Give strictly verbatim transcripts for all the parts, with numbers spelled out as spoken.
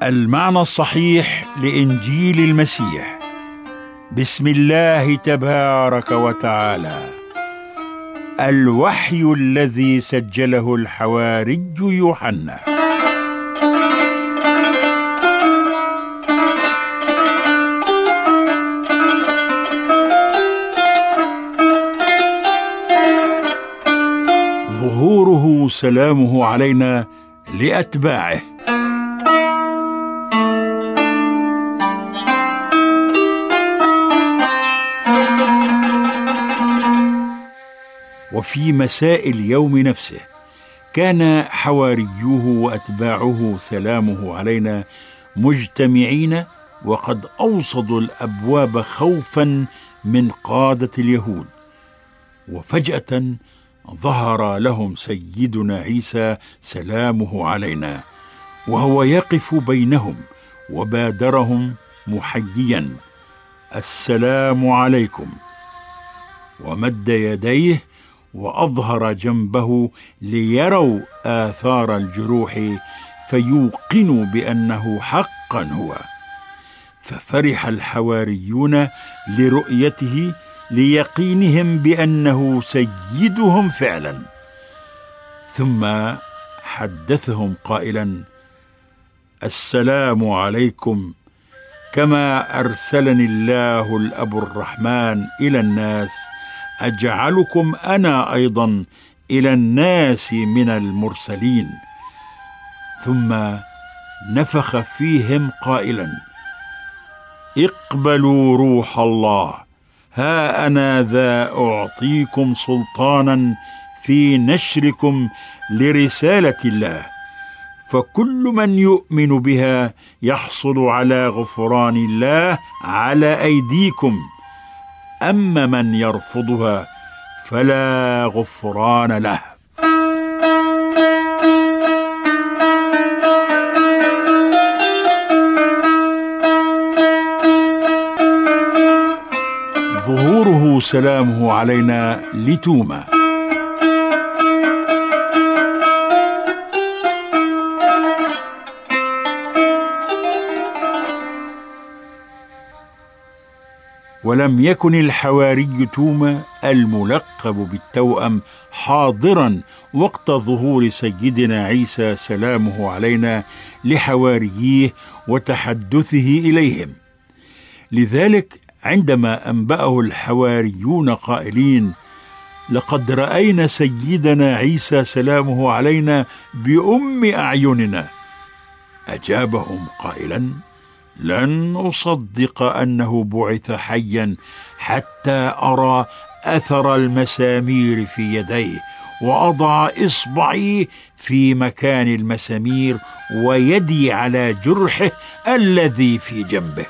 المعنى الصحيح لإنجيل المسيح. بسم الله تبارك وتعالى. الوحي الذي سجله الحواري يوحنا. ظهوره سلامه علينا لأتباعه. وفي مساء اليوم نفسه كان حواريوه وأتباعه سلامه علينا مجتمعين، وقد أوصدوا الأبواب خوفا من قادة اليهود. وفجأة ظهر لهم سيدنا عيسى سلامه علينا، وهو يقف بينهم وبادرهم محييا: السلام عليكم. ومد يديه وأظهر جنبه ليروا آثار الجروح فيوقنوا بأنه حقا هو. ففرح الحواريون لرؤيته ليقينهم بأنه سيدهم فعلا. ثم حدثهم قائلا: السلام عليكم، كما أرسلني الله الأب الرحمن إلى الناس أجعلكم أنا أيضا إلى الناس من المرسلين. ثم نفخ فيهم قائلا: اقبلوا روح الله، ها أنا ذا أعطيكم سلطانا في نشركم لرسالة الله، فكل من يؤمن بها يحصل على غفران الله على أيديكم، أما من يرفضها فلا غفران له. ظهوره سلامه علينا لتوما. ولم يكن الحواري توما الملقب بالتوأم حاضرا وقت ظهور سيدنا عيسى سلامه علينا لحوارييه وتحدثه إليهم. لذلك عندما أنبأه الحواريون قائلين: لقد رأينا سيدنا عيسى سلامه علينا بأم أعيننا، أجابهم قائلا: لن أصدق أنه بعث حيا حتى أرى أثر المسامير في يديه، وأضع إصبعي في مكان المسامير ويدي على جرحه الذي في جنبه.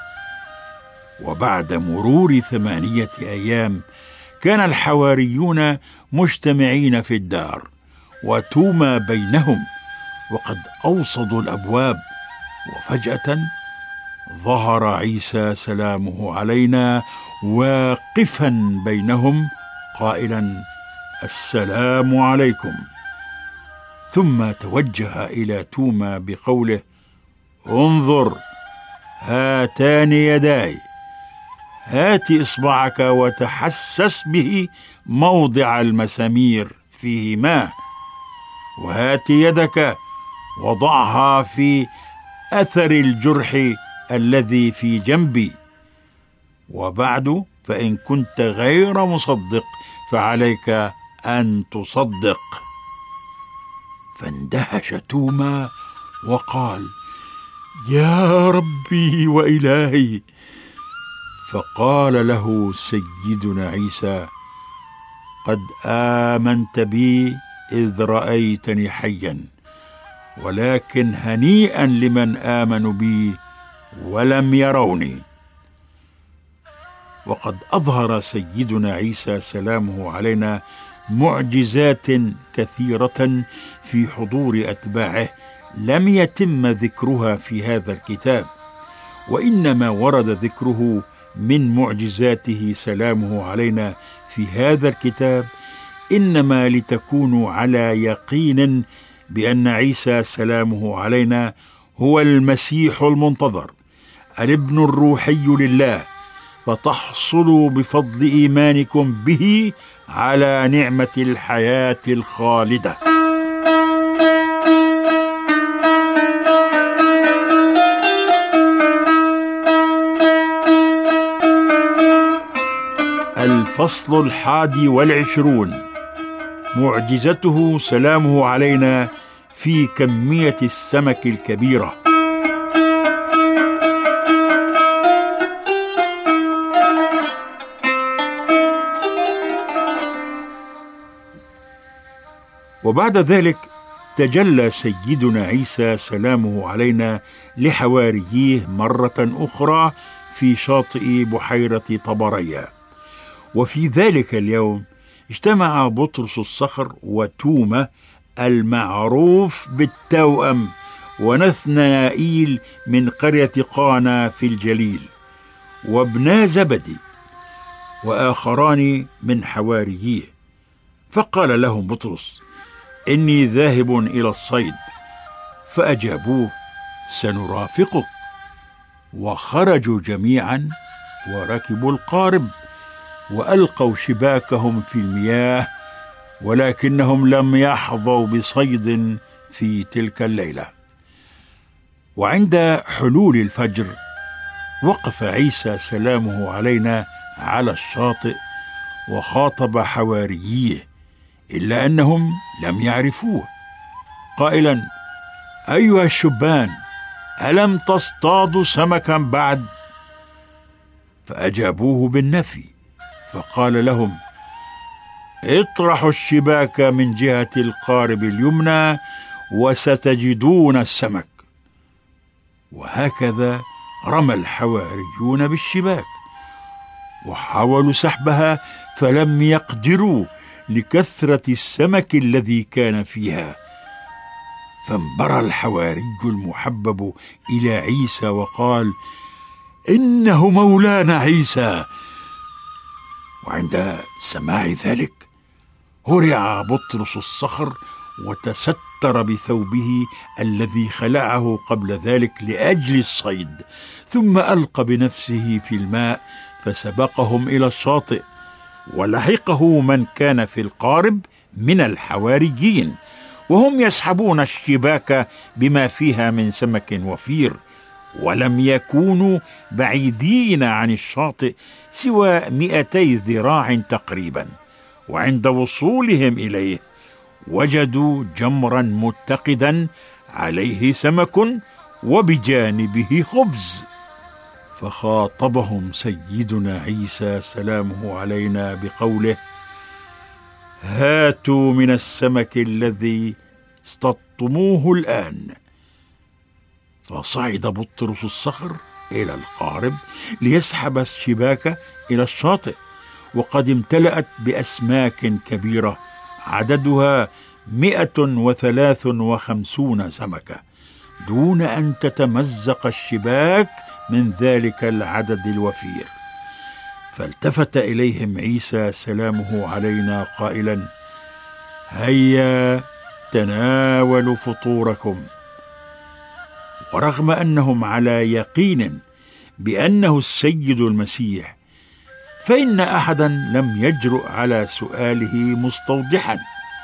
وبعد مرور ثمانية أيام كان الحواريون مجتمعين في الدار، وتوما بينهم، وقد أوصدوا الأبواب. وفجأة ظهر عيسى سلامه علينا واقفا بينهم قائلا: السلام عليكم. ثم توجه إلى توما بقوله: انظر، هاتان يداي، هات إصبعك وتحسس به موضع المسامير فيهما، وهات يدك وضعها في أثر الجرح الذي في جنبي. وبعد فإن كنت غير مصدق فعليك أن تصدق. فاندهش توما وقال: يا ربي وإلهي. فقال له سيدنا عيسى: قد آمنت بي إذ رأيتني حيا، ولكن هنيئا لمن آمنوا بي ولم يروني. وقد أظهر سيدنا عيسى سلامه علينا معجزات كثيرة في حضور أتباعه لم يتم ذكرها في هذا الكتاب، وإنما ورد ذكره من معجزاته سلامه علينا في هذا الكتاب إنما لتكونوا على يقين بأن عيسى سلامه علينا هو المسيح المنتظر، الابن الروحي لله، فتحصلوا بفضل إيمانكم به على نعمة الحياة الخالدة. الفصل الحادي والعشرون، معجزته سلامه علينا في كمية السمك الكبيرة. وبعد ذلك تجلى سيدنا عيسى سلامه علينا لحواريه مرة أخرى في شاطئ بحيرة طبريا. وفي ذلك اليوم اجتمع بطرس الصخر وتوما المعروف بالتوأم ونثنائيل من قرية قانا في الجليل، وابنا زبدي، وآخران من حواريه. فقال لهم بطرس: إني ذاهب إلى الصيد. فأجابوه: سنرافقك. وخرجوا جميعا وركبوا القارب وألقوا شباكهم في المياه، ولكنهم لم يحظوا بصيد في تلك الليلة. وعند حلول الفجر وقف عيسى سلامه علينا على الشاطئ وخاطب حوارييه، إلا أنهم لم يعرفوه، قائلا: أيها الشبان، ألم تصطادوا سمكا بعد؟ فأجابوه بالنفي. فقال لهم: اطرحوا الشباك من جهة القارب اليمنى وستجدون السمك. وهكذا رمى الحواريون بالشباك وحاولوا سحبها، فلم يقدروا لكثرة السمك الذي كان فيها. فانبرى الحواري المحبب إلى عيسى وقال: إنه مولانا عيسى. وعند سماع ذلك هرع بطرس الصخر وتستر بثوبه الذي خلعه قبل ذلك لأجل الصيد، ثم ألقى بنفسه في الماء فسبقهم إلى الشاطئ، ولحقه من كان في القارب من الحواريين وهم يسحبون الشباك بما فيها من سمك وفير، ولم يكونوا بعيدين عن الشاطئ سوى مئتي ذراع تقريبا. وعند وصولهم إليه وجدوا جمرا متقدا عليه سمك وبجانبه خبز. فخاطبهم سيدنا عيسى سلامه علينا بقوله: هاتوا من السمك الذي اصطدتموه الآن. فصعد بطرس الصخر إلى القارب ليسحب الشباك إلى الشاطئ، وقد امتلأت بأسماك كبيرة عددها مئة وثلاث وخمسون سمكة، دون أن تتمزق الشباك من ذلك العدد الوفير. فالتفت إليهم عيسى سلامه علينا قائلا: هيا تناولوا فطوركم. ورغم أنهم على يقين بأنه السيد المسيح، فإن أحدا لم يجرؤ على سؤاله مستوضحا،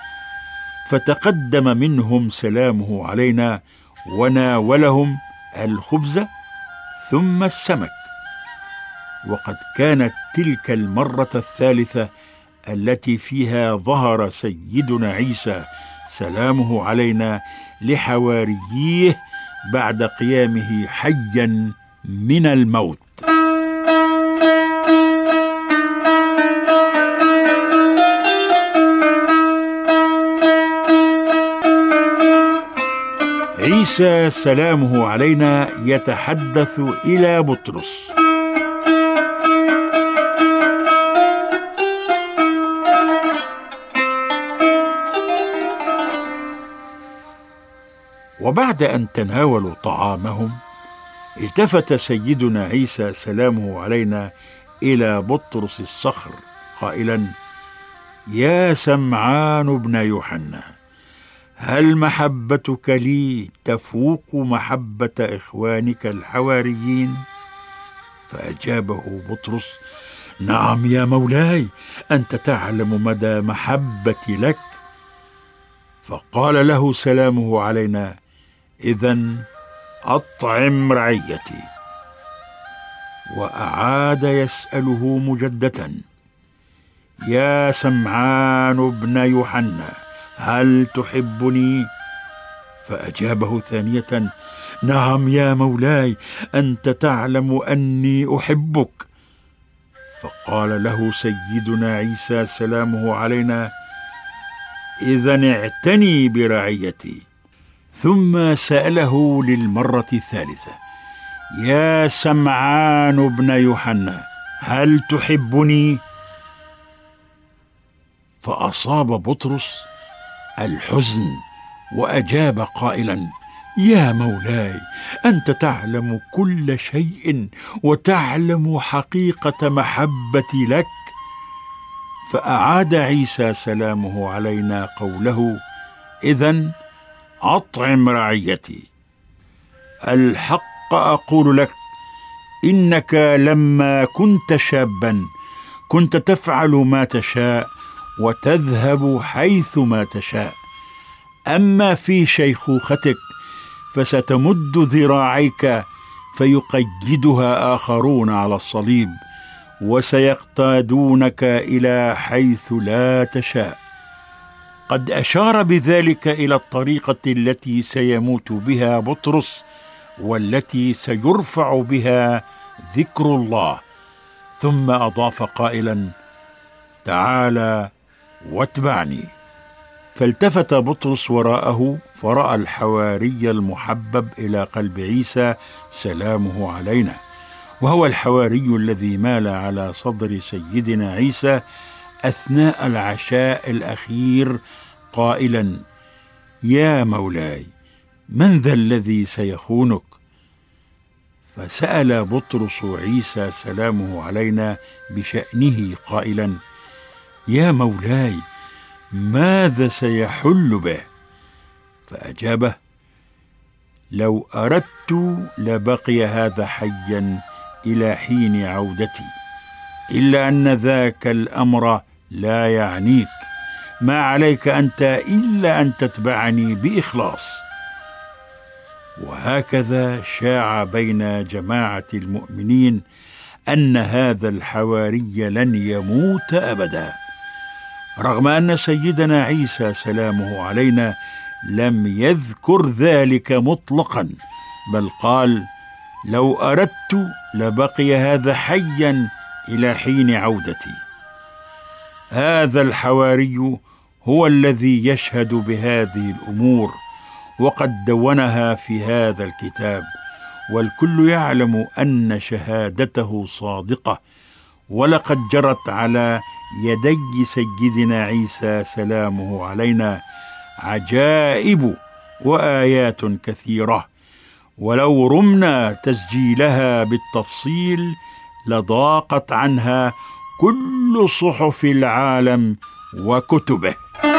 فتقدم منهم سلامه علينا وناولهم الخبز ثم السمك. وقد كانت تلك المرة الثالثة التي فيها ظهر سيدنا عيسى سلامه علينا لحوارييه بعد قيامه حيا من الموت. عيسى سلامه علينا يتحدث إلى بطرس: وبعد أن تناولوا طعامهم التفت سيدنا عيسى سلامه علينا إلى بطرس الصخر قائلا: يا سمعان ابن يوحنا، هل محبتك لي تفوق محبة إخوانك الحواريين؟ فأجابه بطرس: نعم يا مولاي، أنت تعلم مدى محبتي لك. فقال له سلامه علينا: إذن أطعم رعيتي. وأعاد يسأله مجددا: يا سمعان بن يوحنا، هل تحبني؟ فأجابه ثانية: نعم يا مولاي، أنت تعلم أني أحبك. فقال له سيدنا عيسى سلامه علينا: إذن اعتني برعيتي. ثم سأله للمرة الثالثة: يا سمعان بن يوحنا، هل تحبني؟ فأصاب بطرس الحزن وأجاب قائلا: يا مولاي، أنت تعلم كل شيء وتعلم حقيقة محبتي لك. فأعاد عيسى سلامه علينا قوله: إذن أطعم رعيتي. الحق أقول لك، إنك لما كنت شابا كنت تفعل ما تشاء وتذهب حيث ما تشاء، أما في شيخوختك فستمد ذراعيك فيقيدها آخرون على الصليب، وسيقتادونك إلى حيث لا تشاء. قد أشار بذلك إلى الطريقة التي سيموت بها بطرس، والتي سيرفع بها ذكر الله. ثم أضاف قائلا: تعالى واتبعني. فالتفت بطرس وراءه فرأى الحواري المحبب إلى قلب عيسى سلامه علينا، وهو الحواري الذي مال على صدر سيدنا عيسى أثناء العشاء الأخير قائلا: يا مولاي، من ذا الذي سيخونك؟ فسأل بطرس عيسى سلامه علينا بشأنه قائلا: يا مولاي، ماذا سيحل به؟ فأجابه: لو أردت لبقي هذا حيا إلى حين عودتي، إلا أن ذاك الأمر لا يعنيك، ما عليك أنت إلا أن تتبعني بإخلاص. وهكذا شاع بين جماعة المؤمنين أن هذا الحواري لن يموت أبدا، رغم أن سيدنا عيسى سلامه علينا لم يذكر ذلك مطلقا، بل قال: لو أردت لبقي هذا حيا إلى حين عودتي. هذا الحواري هو الذي يشهد بهذه الأمور، وقد دونها في هذا الكتاب، والكل يعلم أن شهادته صادقة، ولقد جرت على يدي سيدنا عيسى سلامه علينا عجائب وآيات كثيرة، ولو رمنا تسجيلها بالتفصيل لضاقت عنها كل صحف العالم وكتبه.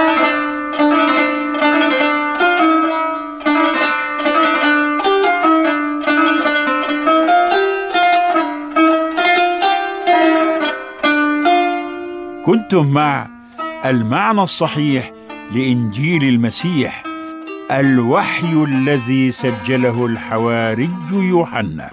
كنتم مع المعنى الصحيح لإنجيل المسيح، الوحي الذي سجله الحواري يوحنا.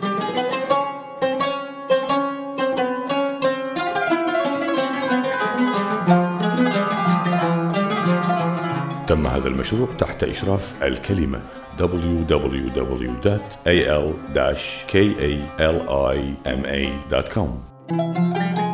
تم هذا المشروع تحت إشراف الكلمة دبليو دبليو دبليو دوت إيه إل كاليما دوت كوم.